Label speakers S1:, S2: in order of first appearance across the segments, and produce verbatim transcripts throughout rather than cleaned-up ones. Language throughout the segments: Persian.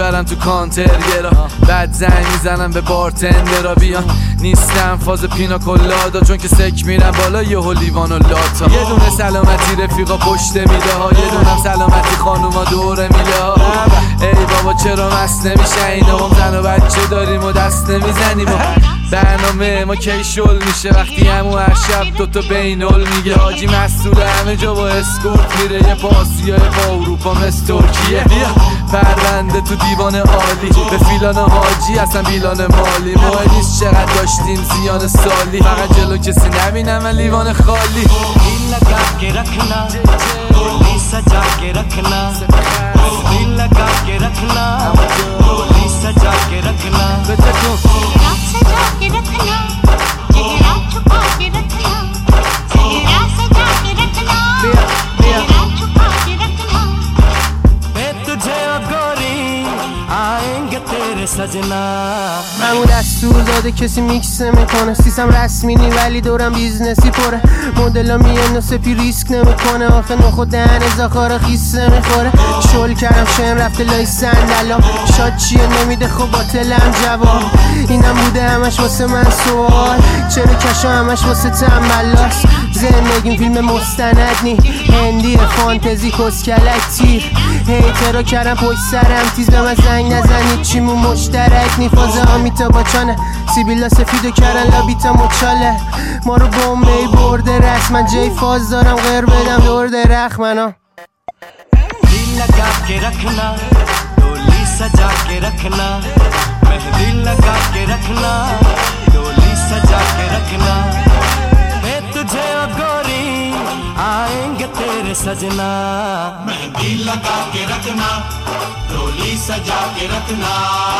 S1: میبرم تو کانترگرا، بعد زنگ میزنم به بارتندرا بیان. نیستم فاز پینا کلادا چون که سک میرم بالا یهو لیوان و لاتا. یه دونه سلامتی رفیقا پشت میله ها، یه دونم سلامتی خانوما دوره میله ها. ای بابا چرا مست نمیشه اینا، ما زن و بچه داریم و دست نمیزنیم. برنامه ما کی شل میشه وقتی همو هر شب دوتا بینول میگه. حاجی مسئول همه جا با اسکورت میره، یه پاسیای با اروپا مثل ترکیه. پرونده تو دیوان عالی به فیلان حاجی اصلا بیلان مالی. مهم نیست چقدر داشتیم زیان سالی، فقط جلو کسی نبینم من لیوان خالی.
S2: दिल लगा के रखना डोली सजा के रखना दिल लगा के रखना डोली सजा के रखना
S3: चेहरा सजा के रखना चेहरा छुपा के रखना चेहरा सजा के रखना चेहरा छुपा के रखना
S2: मैं तुझे ओ गोरी आएंगे तेरे सजना.
S4: همون دستور داده کسی میکس نمیکنه، سیستم رسمی نی ولی دورم بیزنسی پره. مدلا میان و سپی ریسک نمیکنه، آخه نخو دهن زاخارا خیس نمیخوره. شل کردم شن رفته لای صندلا، شاد چیه نمیده خب باطلم جواب. اینم بوده همش واسه من سوال، چرا کشا همش واسه تنبلاست. زندگیم فیلم مستند نی هندی فانتزی کسکلک تیر. هیترا کردم پشت سرم تیز به من زنگ نزنید چیمون مشترک نی. فازه آمیتا باچانه سیبیلا سفیدو کردن لابیتا مچاله. ما رو بومبی برده رسم، من جای فاز دارم غیر بدم دور درخ منا.
S2: दिल लगा के रखना डोली सजा के रखना मेहंदी लगा के रखना डोली सजा के रखना मैं तुझे ओ गोरी आएंगे तेरे सजना.
S5: मेहंदी लगा के रखना डोली सजा के रखना.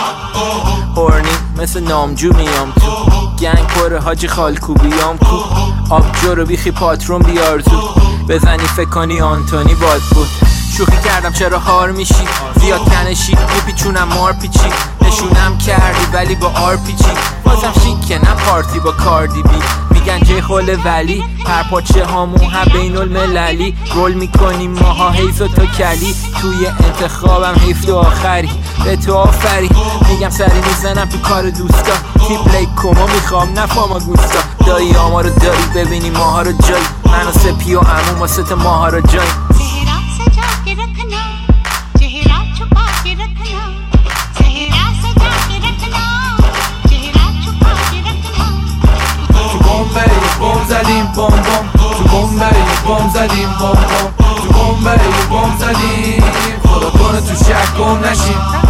S6: هورنی مثل نامجو میام تو گنگ پره حاجی خالکوبیام کو. آبجو رو بیخی پاترون بیار تو بزنی فکر کنی آنتونی باد بود. شوخی کردم چرا هار میشی زیاد تنشی میپیچونم مار پیچی. نشونم کردی ولی با آر پیچی. بازم شیکه نه پارتی با کاردی بی. میگن جای خوله ولی هر پاچه هامون هم بین المللی. رول میکنیم ماها حیف و تا کلی توی انتخابم حیف تو آخری به تو آفری. میگم سری میزنم تو کار دوستا تیپ لیک کما میخوام نفاما گوستا. دایی آما رو داری ببینی ماها رو جایی من و سپی و عموم واسه ماها رو جایی.
S3: चेहरा सजा के रखना चेहरा छुपा के रखना चेहरा सजा के रखना चेहरा छुपा के रखना.
S1: تو بمبئی بم زدیم بم بم، تو بمبئی بم زدیم بم بم، تو بمبئی بم زدیم خدا کنه تو شک گم نشیم.